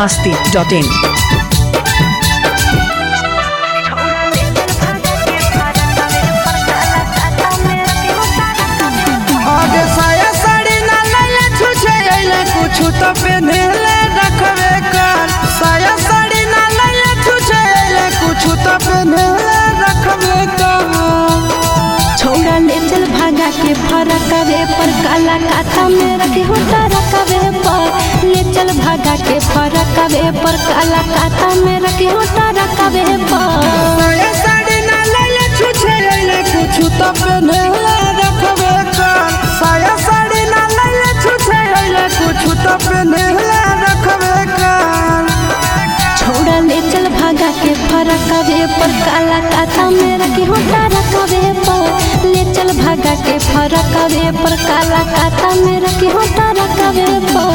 biharmasti.in। आगे साया साड़ी ना लैले छुछे अइले कुछु तो पेन्हले रखबे कर। साया साड़ी ना लैले छुछे अइले कुछु तो पेन्हले रखबे कर। छोड़ा ले चल भागा के फरकवे पर काला काता में रखे होता रखवे पर। ले चल भागा के फरकवे पर काला काता में रखे होता रखवे पर। साया साड़ी ना लैले छुछे अइले कुछु तो पेन्हले रखबे कर। साया साड़ी ना लैले छुछे अइले कुछु तो पेन्हले रखबे कर। छोड़ा ले चल भागा के फरकवे पर काला काता में रखे होता रखवे पर। ले चल भागा के फरकवे पर काला काता में रखे होता रखवे पर।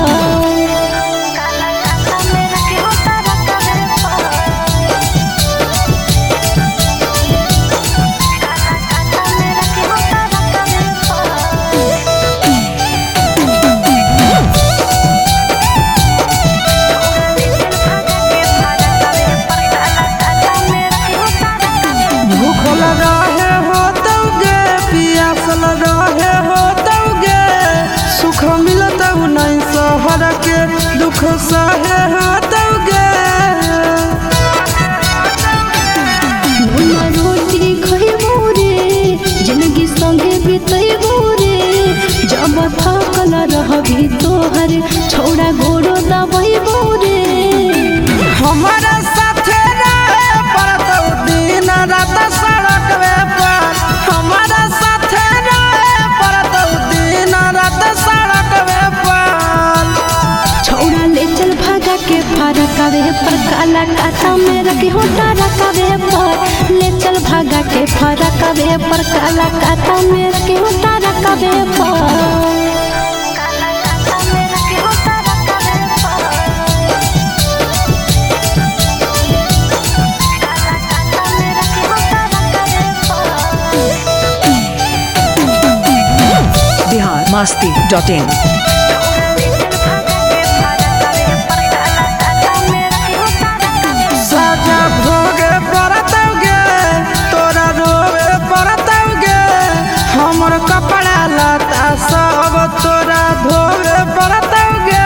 दुख सहे हाथोगे रोटी खइबो रे जिंदगी संगे बितैबो रे। जब थकल रहबी तोहर छोड़ा गोरो दबैबो रे। हमारा साथे रहे पड़तौ दिन रात सड़क पर। हमारा साथे रहे पड़तौ दिन रात सड़क पर। छोड़ा ले चल भागा के फरकवे पर काला काता में रखे होता रखवे पर। ले चल भागा के फरकवे पर काला काता में रखे होता रखवे पर। biharmasti.in। साजा भोगे पड़तौगे तोरा रोवे पड़तौगे। हमर कपड़ा लता सब तोरा धोवे पड़तौगे।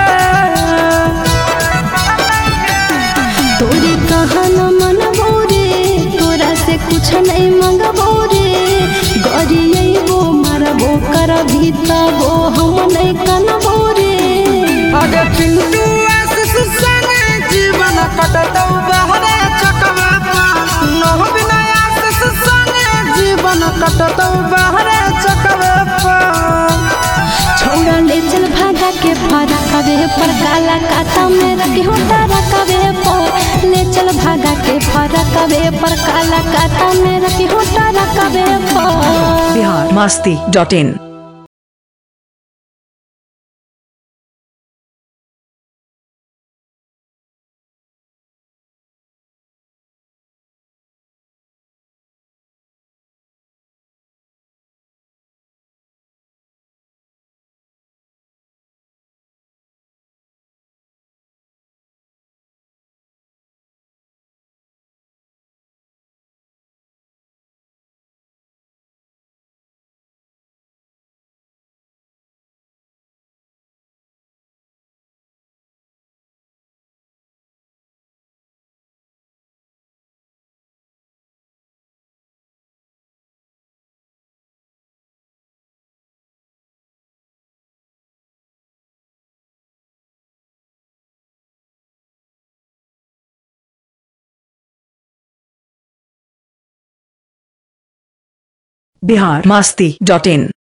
तोरी कहना मनबो रे तोरा से कुछ नहीं मंगबो रे। गरियबो मारबो करभी तबो हम नहीं कनबो रे। अरे पिंटू आशीष संगे जीवन कटतौ बहरे चकवा पर। नह बिना आशीष संगे जीवन कटतौ बहरे चकवा पर। छोड़ा ले चल भागा के फरकवे पर काला काता में रखे होता रखवे पर। ले चल भागा के फरकवे पर काला काता में रखे होता रखवे पर। biharmasti.in। biharmasti.in।